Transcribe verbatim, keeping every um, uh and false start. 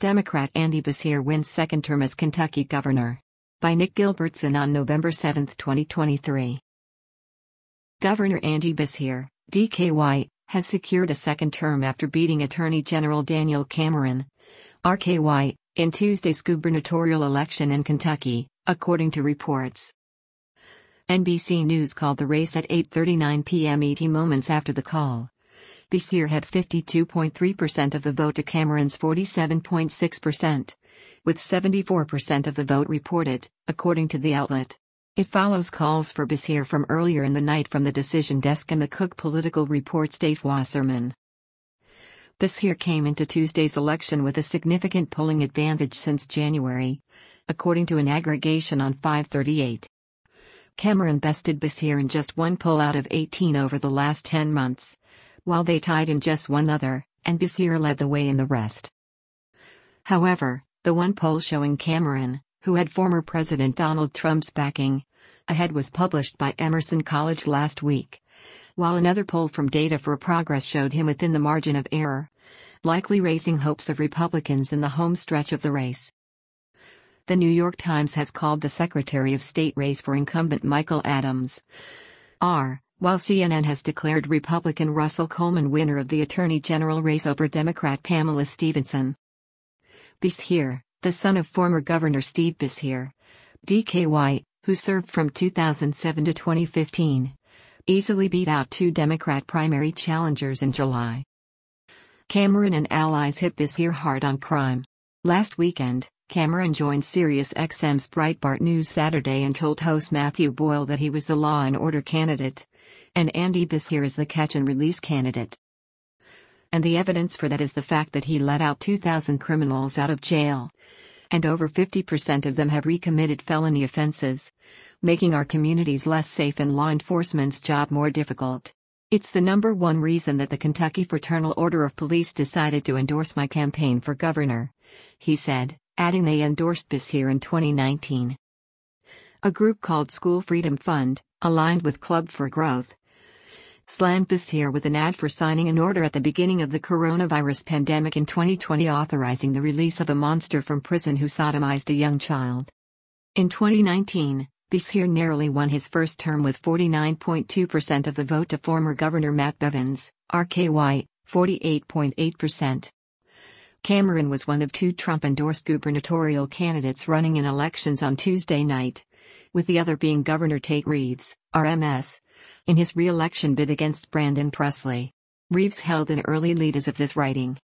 Democrat Andy Beshear wins second term as Kentucky governor. By Nick Gilbertson on November seventh, twenty twenty-three. Governor Andy Beshear, D K Y, has secured a second term after beating Attorney General Daniel Cameron, R K Y, in Tuesday's gubernatorial election in Kentucky, according to reports. N B C News called the race at eight thirty-nine p m E T moments after the call. Beshear had fifty-two point three percent of the vote to Cameron's forty-seven point six percent, with seventy-four percent of the vote reported, according to the outlet. It follows calls for Beshear from earlier in the night from the decision desk and the Cook Political Report's Dave Wasserman. Beshear came into Tuesday's election with a significant polling advantage since January, according to an aggregation on five thirty-eight. Cameron bested Beshear in just one poll out of eighteen over the last ten months, while they tied in just one other, and Beshear led the way in the rest. However, the one poll showing Cameron, who had former President Donald Trump's backing, ahead was published by Emerson College last week, while another poll from Data for Progress showed him within the margin of error, likely raising hopes of Republicans in the home stretch of the race. The New York Times has called the Secretary of State race for incumbent Michael Adams R, while C N N has declared Republican Russell Coleman winner of the Attorney General race over Democrat Pamela Stephenson. Beshear, the son of former Governor Steve Beshear, D K Y, who served from two thousand seven to twenty fifteen, easily beat out two Democrat primary challengers in July. Cameron and allies hit Beshear hard on crime. Last weekend, Cameron joined Sirius X M's Breitbart News Saturday and told host Matthew Boyle that he was the law and order candidate, and Andy Beshear is the catch and release candidate. And the evidence for that is the fact that he let out two thousand criminals out of jail, and over fifty percent of them have recommitted felony offenses, making our communities less safe and law enforcement's job more difficult. It's the number one reason that the Kentucky Fraternal Order of Police decided to endorse my campaign for governor, he said, adding they endorsed Beshear in twenty nineteen. A group called School Freedom Fund, aligned with Club for Growth, slammed Beshear with an ad for signing an order at the beginning of the coronavirus pandemic in twenty twenty authorizing the release of a monster from prison who sodomized a young child. In twenty nineteen, Beshear narrowly won his first term with forty-nine point two percent of the vote to former Governor Matt Bevins, R K Y, forty-eight point eight percent. Cameron was one of two Trump-endorsed gubernatorial candidates running in elections on Tuesday night, with the other being Governor Tate Reeves, R M S, in his re-election bid against Brandon Presley. Reeves held an early lead as of this writing.